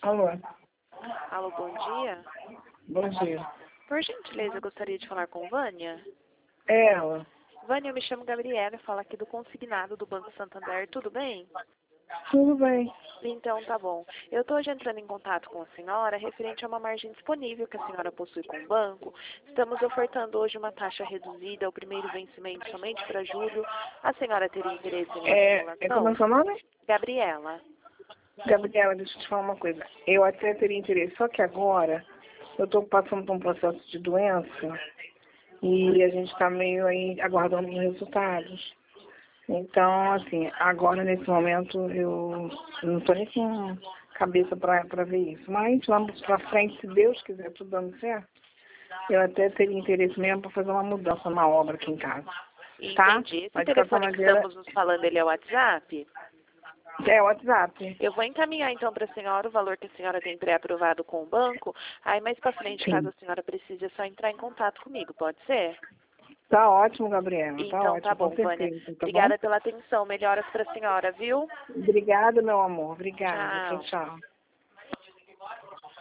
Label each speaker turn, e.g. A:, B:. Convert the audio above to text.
A: Alô,
B: Alô, bom dia.
A: bom dia.
B: Por gentileza, eu gostaria de falar com Vânia.
A: É ela.
B: Vânia, eu me chamo Gabriela, falo aqui do consignado do Banco Santander, tudo bem?
A: Tudo bem.
B: Então, tá bom. Eu estou hoje entrando em contato com a senhora referente a uma margem disponível que a senhora possui com o banco. Estamos ofertando hoje uma taxa reduzida, o primeiro vencimento somente para julho. A senhora teria interesse em uma
A: Como é
B: simulação?
A: seu nome?
B: Gabriela.
A: Gabriela, deixa eu te falar uma coisa. Eu até teria interesse, só que agora eu estou passando por um processo de doença e a gente está meio aí aguardando os resultados. Então, assim, agora nesse momento eu não estou nem com cabeça para ver isso. Mas vamos para frente, se Deus quiser, tudo dando certo. Eu até teria interesse mesmo para fazer uma mudança na obra aqui em casa. Tá?
B: Entendi. Esse
A: Mas de qualquer
B: telefone que
A: maneira,
B: estamos nos falando, ele é o WhatsApp?
A: é o WhatsApp.
B: Eu vou encaminhar então para a senhora o valor que a senhora tem pré-aprovado com o banco. Aí mais para frente, caso
A: Sim.
B: a senhora precise, é só entrar em contato comigo, pode ser?
A: Tá ótimo, Gabriela. Tá
B: Então tá
A: ótimo, com
B: bom, Vânia.
A: certeza, tá bom?
B: Obrigada pela atenção. Melhoras para a senhora, viu?
A: Obrigada, meu amor. Obrigada. Tchau,
B: Tchau.
A: tchau.